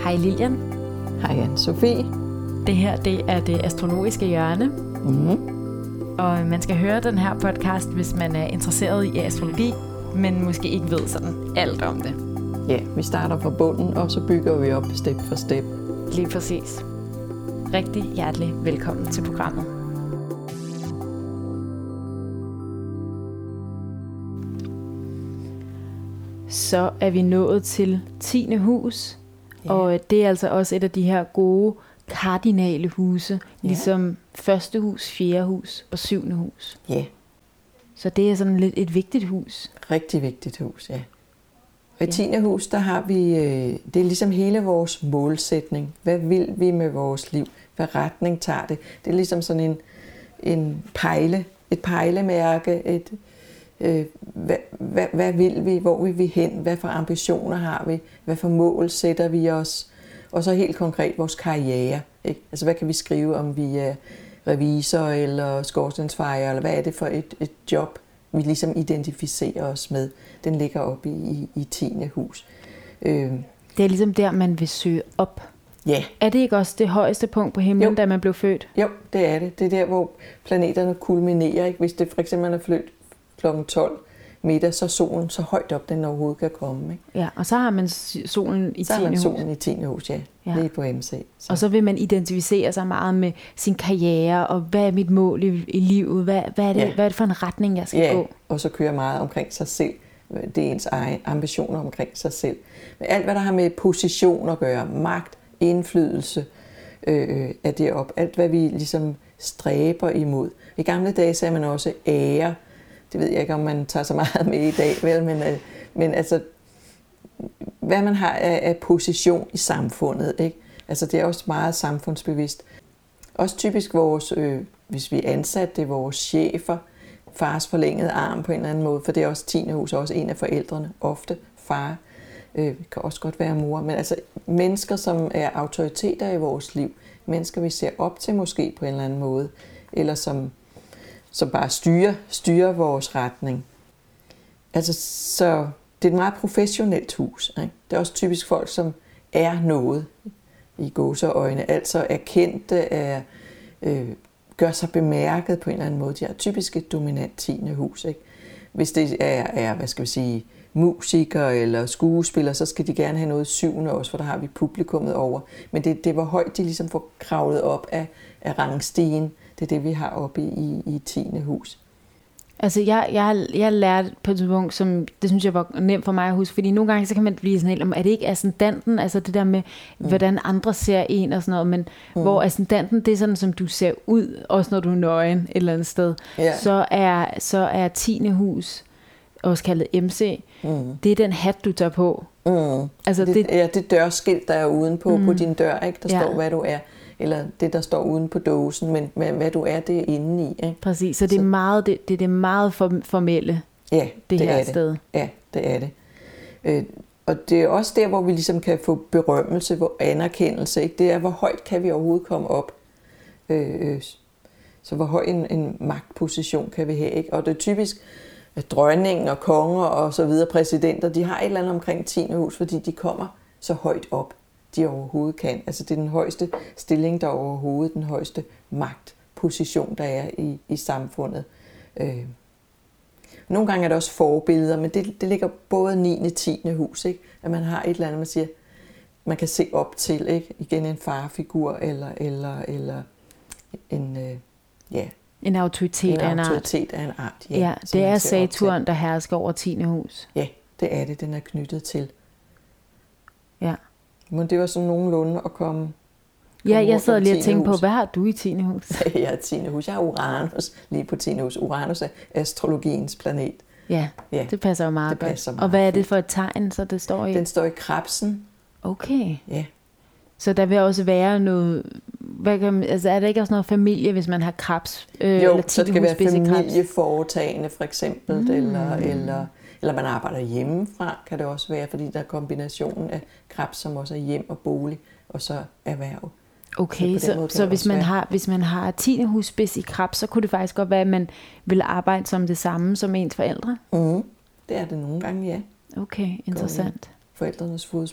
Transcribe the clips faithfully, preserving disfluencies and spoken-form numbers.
Hej Lilian. Hej Anne-Sophie. Det her, det er det astrologiske hjørne. Mm-hmm. Og man skal høre den her podcast, hvis man er interesseret i astrologi, men måske ikke ved sådan alt om det. Ja, vi starter fra bunden, og så bygger vi op step for step. Lige præcis. Rigtig hjertelig velkommen til programmet. Så er vi nået til tiende hus, ja. Og det er altså også et af de her gode kardinale huse, ja. Ligesom første hus, fjerde hus og syvende hus. Ja. Så det er sådan lidt et vigtigt hus. Rigtig vigtigt hus, ja. Og i tiende hus, der har vi, det er ligesom hele vores målsætning. Hvad vil vi med vores liv? Hvad retning tager det? Det er ligesom sådan en, en pejle, et pejlemærke, et, øh, hvad, hvad, hvad vil vi? Hvor vil vi hen? Hvad for ambitioner har vi? Hvad for mål sætter vi os? Og så helt konkret vores karriere. Ikke? Altså hvad kan vi skrive, om vi er revisor eller skorstensfejer, eller hvad er det for et, et job, vi ligesom identificerer os med. Den ligger oppe i, i tiende hus. Øh. Det er ligesom der, man vil søge op. Ja. Er det ikke også det højeste punkt på himlen, jo. Da man blev født? Jo, det er det. Det er der, hvor planeterne kulminerer. Ikke? Hvis det for eksempel er født klokken tolv middag, så er solen så højt op, den overhovedet kan komme. Ikke? Ja, og så har man solen i tiende hus. Så har man solen i tiende hus, ja. ja. Lige på M C. Så. Og så vil man identificere sig meget med sin karriere, og hvad er mit mål i, i livet? Hvad, hvad, er det, ja. hvad er det for en retning, jeg skal ja. gå? Og så kører meget omkring sig selv. Det er ens egen ambitioner omkring sig selv. Men alt, hvad der har med position at gøre, magt, indflydelse, øh, er det op. Alt, hvad vi ligesom stræber imod. I gamle dage sagde man også ære. Det ved jeg ikke, om man tager så meget med i dag, vel? Men, øh, men altså, hvad man har af, af position i samfundet, ikke? Altså, det er også meget samfundsbevidst. Også typisk vores, øh, hvis vi er ansat, det er vores chefer, fars forlængede arm på en eller anden måde, for det er også tiende hus, også en af forældrene, ofte far, øh, kan også godt være mor, men altså mennesker, som er autoriteter i vores liv, mennesker, vi ser op til måske på en eller anden måde, eller som, som bare styrer, styrer vores retning. Altså, så det er et meget professionelt hus, ikke? Det er også typisk folk, som er noget i gåseøjne, altså er kendte, er, øh, gør sig bemærket på en eller anden måde. De har typisk et dominant tiende hus, ikke? Hvis det er, er, hvad skal vi sige, musikere eller skuespillere, så skal de gerne have noget syvende også, for der har vi publikummet over. Men det, det hvor højt de ligesom får kravlet op af, af rangstigen, det er det, vi har oppe i, i tiende hus. Altså, jeg, jeg, jeg lærte på et punkt, som det synes jeg var nemt for mig at huske, fordi nogle gange så kan man blive sådan helt om, er det ikke ascendanten, altså det der med, mm. hvordan andre ser en og sådan noget, men mm. hvor ascendanten, det er sådan, som du ser ud, også når du er nøgen et eller andet sted, yeah. så er, så er tiende hus, også kaldet M C, mm. det er den hat, du tager på. Mm. Altså det, det, ja, det dørskilt, der er udenpå mm. på din dør, ikke? Der ja. står, hvad du er. Eller det, der står uden på dåsen, men hvad, hvad du er, det er inde i. Ikke? Præcis, så det er så, meget det, det er det meget formelle, ja, det, det her er sted. Det. Ja, det er det. Øh, og det er også der, hvor vi ligesom kan få berømmelse, hvor anerkendelse, ikke? Det er, hvor højt kan vi overhovedet komme op. Øh, så hvor høj en, en magtposition kan vi have, ikke? Og det er typisk, at dronningen og konger og så videre, præsidenter, de har et eller andet omkring tiende hus, fordi de kommer så højt op, de overhovedet kan. Altså det er den højeste stilling, der er overhovedet, den højeste magtposition, der er i, i samfundet. Øh. Nogle gange er der også forbilleder, men det, det ligger både niende og tiende hus, ikke? At man har et eller andet, man siger, man kan se op til, ikke? Igen en farfigur, eller, eller, eller en, øh, ja, en autoritet, en af, en autoritet af en art. Ja, ja, det er Saturn, der hersker over tiende hus. Ja, det er det, den er knyttet til. Ja. Men det var sådan nogenlunde at komme... komme ja, jeg sad lige og tænkte på, hvad har du i tiende hus? Jeg har tiende hus. Jeg har Uranus lige på tiende hus. Uranus er astrologiens planet. Ja, ja. Det passer jo meget det passer godt. Meget og hvad er det for et tegn, så det står i? Den står i Krebsen. Okay. Ja. Så der vil også være noget... Hvad kan, altså er der ikke også noget familie, hvis man har krebs? Øh, jo, så det skal være familieforetagende for eksempel, mm. eller, eller, eller man arbejder hjemmefra, kan det også være, fordi der er kombinationen af krebs, som også er hjem og bolig, og så erhverv. Okay, så, så, så hvis, man har, hvis man har tiende husspids i krebs, så kunne det faktisk godt være, at man vil arbejde som det samme som ens forældre? Mm. Det er det nogle gange, ja. Okay, interessant. Forældrenes fodspor.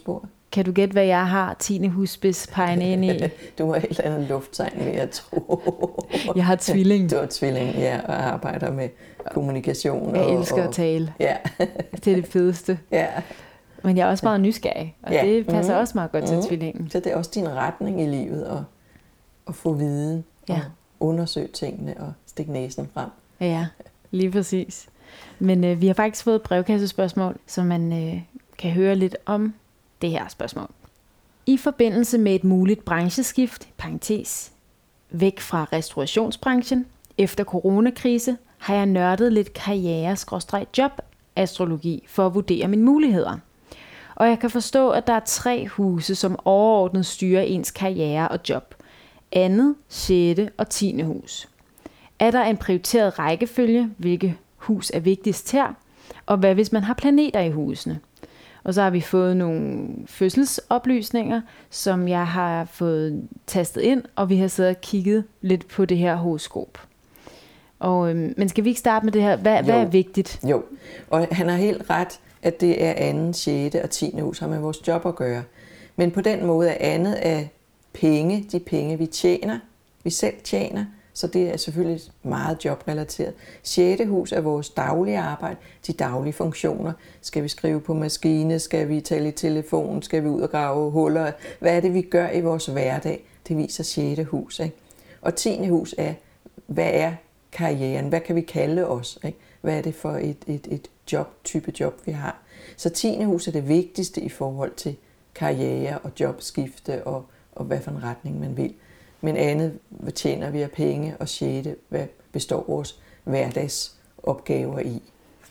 Kan du gætte, hvad jeg har tiende husspids pegende ind i? Du har et eller andet lufttegn, vil jeg tro. Jeg har tvilling. Du har tvilling, ja, og arbejder med kommunikation. Jeg og, elsker og, at tale. Ja. Det er det fedeste. Ja. Men jeg er også meget nysgerrig, og ja. det passer mm. også meget godt til mm. tvillingen. Så det er også din retning i livet, at, at få viden, ja. og undersøge tingene, og stikke næsen frem. Ja, lige præcis. Men øh, vi har faktisk fået et brevkassespørgsmål, så man øh, kan høre lidt om det her spørgsmål. I forbindelse med et muligt brancheskift, parentes, væk fra restaurationsbranchen, efter coronakrise, har jeg nørdet lidt karriere-job-astrologi for at vurdere mine muligheder. Og jeg kan forstå, at der er tre huse, som overordnet styrer ens karriere og job. Andet, sjette og tiende hus. Er der en prioriteret rækkefølge, hvilke hus er vigtigst her, og hvad hvis man har planeter i husene? Og så har vi fået nogle fødselsoplysninger, som jeg har fået tastet ind, og vi har siddet og kigget lidt på det her horoskop. Og, øhm, men skal vi ikke starte med det her? Hvad, hvad er vigtigt? Jo, og han har helt ret, at det er anden, sjette og tiende hus, har med vores job at gøre. Men på den måde er andet af penge, de penge vi tjener, vi selv tjener, så det er selvfølgelig meget jobrelateret. Sjette hus er vores daglige arbejde, de daglige funktioner. Skal vi skrive på maskine? Skal vi tale i telefon? Skal vi ud og grave huller? Hvad er det, vi gør i vores hverdag? Det viser sjette hus. Ikke? Og tiende hus er, hvad er karrieren? Hvad kan vi kalde os? Ikke? Hvad er det for et, et, et job, type job, vi har? Så tiende hus er det vigtigste i forhold til karriere og jobskifte og, og hvad for en retning man vil. Men andet, hvad tjener vi af penge, og sjette, hvad består vores hverdagsopgaver i.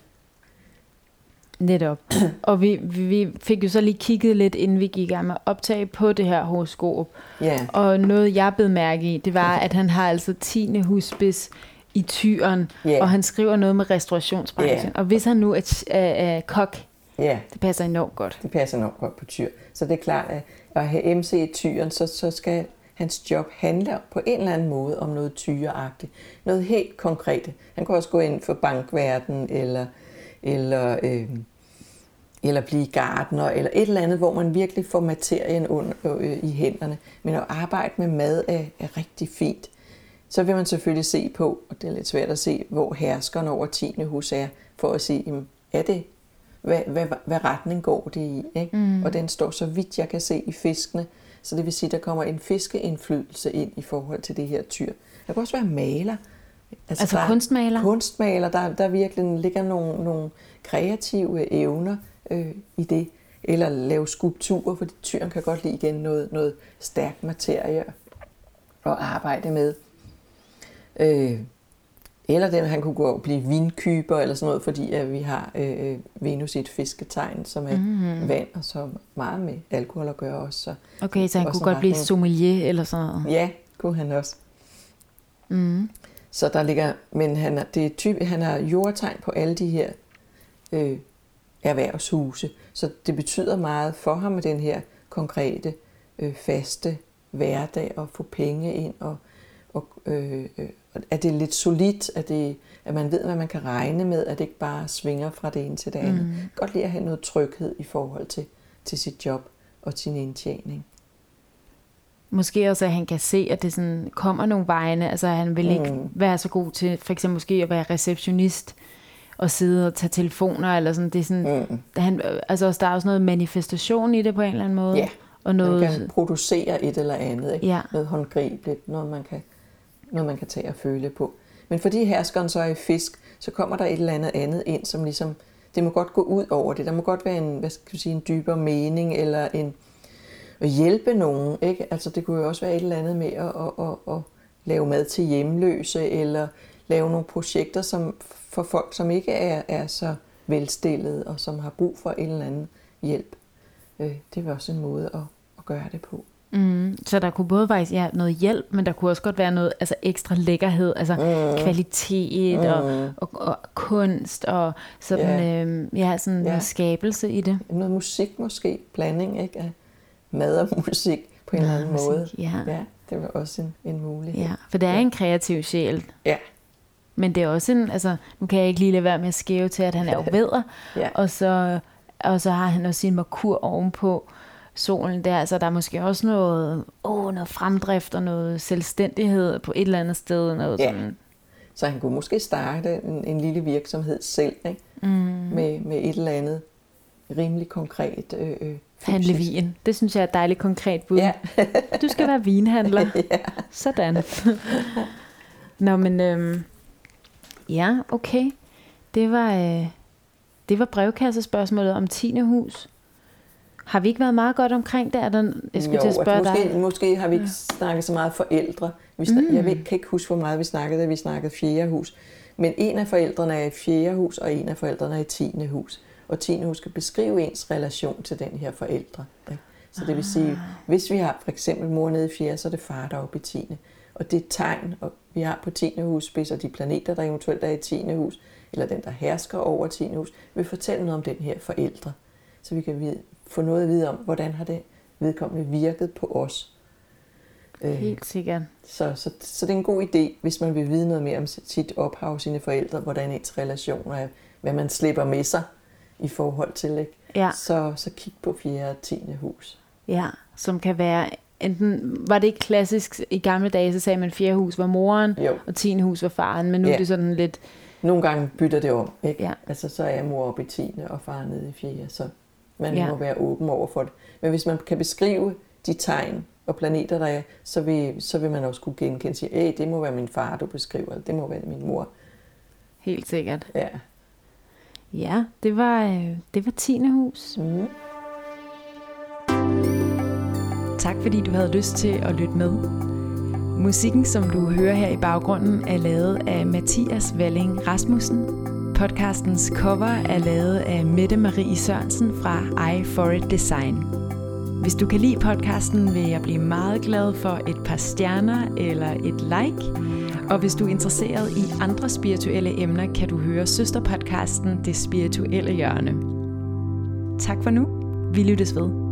Netop. Og vi, vi fik jo så lige kigget lidt, inden vi gik i gang med at optage på det her horoskop. Ja. Og noget, jeg bed mærke i, det var, at han har altså tiende husspids i Tyren, yeah. og han skriver noget med restaurationsbranchen. Yeah. Og hvis han nu er, er, er kok, yeah. det passer enormt godt. Det passer enormt godt på Tyr. Så det er klart, at at have M C i Tyren, så, så skal hans job handle på en eller anden måde om noget tyreagtigt. Noget helt konkret. Han kan også gå ind for bankverden, eller, eller, øh, eller blive gartner, eller et eller andet, hvor man virkelig får materien under, øh, i hænderne. Men at arbejde med mad er, er rigtig fint. Så vil man selvfølgelig se på, og det er lidt svært at se, hvor herskeren over tiende hus er, for at se, er det, hvad, hvad, hvad retning går det i? Ikke? Mm. Og den står så vidt jeg kan se i fiskene, så det vil sige, at der kommer en fiskeindflydelse ind i forhold til det her tyr. Der kan også være maler. Altså, altså kunstmaler? Kunstmaler, der, der virkelig ligger nogle, nogle kreative evner øh, i det. Eller lave skulpturer, fordi tyren kan godt lide igen noget, noget stærk materie at arbejde med. Øh, eller den, han kunne gå og blive vindkyber eller sådan noget, fordi at vi har øh, Venus i et fisketegn, som er mm. vand, og så meget med alkohol at gøre også. Så okay, så han kunne godt blive sommelier eller sådan noget? Ja, kunne han også. Mm. Så der ligger, men han, er, det er typ, han har jordtegn på alle de her øh, erhvervshuse, så det betyder meget for ham med den her konkrete, øh, faste hverdag at få penge ind, og, og øh, at det er lidt solidt, at, det, at man ved, hvad man kan regne med, at det ikke bare svinger fra det ene til det andet. Mm. Godt lide at have noget tryghed i forhold til, til sit job og sin indtjening. Måske også, at han kan se, at det sådan kommer nogle vegne. Altså, han vil ikke mm. være så god til, for eksempel måske at være receptionist og sidde og tage telefoner, eller sådan. Det er sådan, mm. han, altså, der er også noget manifestation i det på en eller anden måde. Ja, og noget, man kan producere et eller andet. Ikke? Ja. Noget håndgribeligt, noget man, kan, noget man kan tage og føle på. Men fordi herskeren så er i fisk, så kommer der et eller andet andet ind, som ligesom, det må godt gå ud over det. Der må godt være en, hvad skal jeg sige, en dybere mening, eller en at hjælpe nogen, ikke? Altså det kunne jo også være et eller andet med at, at, at, at lave mad til hjemløse, eller lave nogle projekter som, for folk, som ikke er, er så velstillede, og som har brug for en eller anden hjælp. Det er jo også en måde at, at gøre det på. Mm, så der kunne både være ja, noget hjælp, men der kunne også godt være noget altså ekstra lækkerhed, altså mm. kvalitet mm. Og, og, og kunst, og sådan, yeah. øhm, ja, sådan yeah. noget skabelse i det. Noget musik måske, blanding, ikke? Af mad og musik på en eller anden musik, måde. Ja. Ja, det var også en, en mulighed. Ja, for det er ja. en kreativ sjæl. Ja. Men det er også en, altså, nu kan jeg ikke lige lade være med at skæve til, at han er jo vædder, ja. og, så, og så har han også sin Merkur ovenpå, solen der. Altså der er måske også noget, åh, noget fremdrift og noget selvstændighed på et eller andet sted. Noget ja. Sådan. Så han kunne måske starte en, en lille virksomhed selv, ikke? Mm. Med, med et eller andet rimelig konkret øh, øh, handle vin. Det synes jeg er et dejligt konkret bud. Ja. Du skal være vinhandler. Ja. Sådan. Nå, men øhm, ja, okay. Det var, øh, det var brevkassespørgsmålet om tiende hus. Har vi ikke været meget godt omkring det? Er der, jeg skulle jo, til at spørge måske, dig. måske har vi ikke ja. snakket så meget forældre. Vi snak, mm. Jeg ved, kan ikke huske, hvor meget vi snakkede, da vi snakkede fjerde hus. Men en af forældrene er i fjerde hus, og en af forældrene er i tiende hus. Og tiende hus skal beskrive ens relation til den her forældre. Ikke? Så det vil sige, hvis vi har for eksempel mor nede i fjerde, så er det far, der er oppe i tiende. Og det tegn, og vi har på tiende hus spids, og de planeter, der eventuelt er i tiende hus, eller den, der hersker over tiende hus, vil fortælle noget om den her forældre. Så vi kan vide, få noget at vide om, hvordan har det vedkommende virket på os. Helt sikkert. Så, så, så det er en god idé, hvis man vil vide noget mere om sit ophav, sine forældre, hvordan ens relationer er, hvad man slipper med sig i forhold til, ikke? Ja. Så, så kig på fjerde og tiende hus. Ja, som kan være enten, var det ikke klassisk i gamle dage, så sagde man fjerde hus var moren, jo. Og tiende hus var faren, men nu ja. Er det sådan lidt... Nogle gange bytter det om, ikke? Ja. Altså så er mor oppe i tiende og far nede i fjerde, så man ja. Må være åben over for det. Men hvis man kan beskrive de tegn og planeter, der er, så vil, så vil man også kunne genkende sig, at det må være min far, du beskriver, eller det må være min mor. Helt sikkert. Ja. Ja, det var, det var tiende hus. Mm. Tak fordi du havde lyst til at lytte med. Musikken, som du hører her i baggrunden, er lavet af Mathias Walling Rasmussen. Podcastens cover er lavet af Mette Marie Sørensen fra I For It Design. Hvis du kan lide podcasten, vil jeg blive meget glad for et par stjerner eller et like. Og hvis du er interesseret i andre spirituelle emner, kan du høre søsterpodcasten Det Spirituelle Hjørne. Tak for nu. Vi lyttes ved.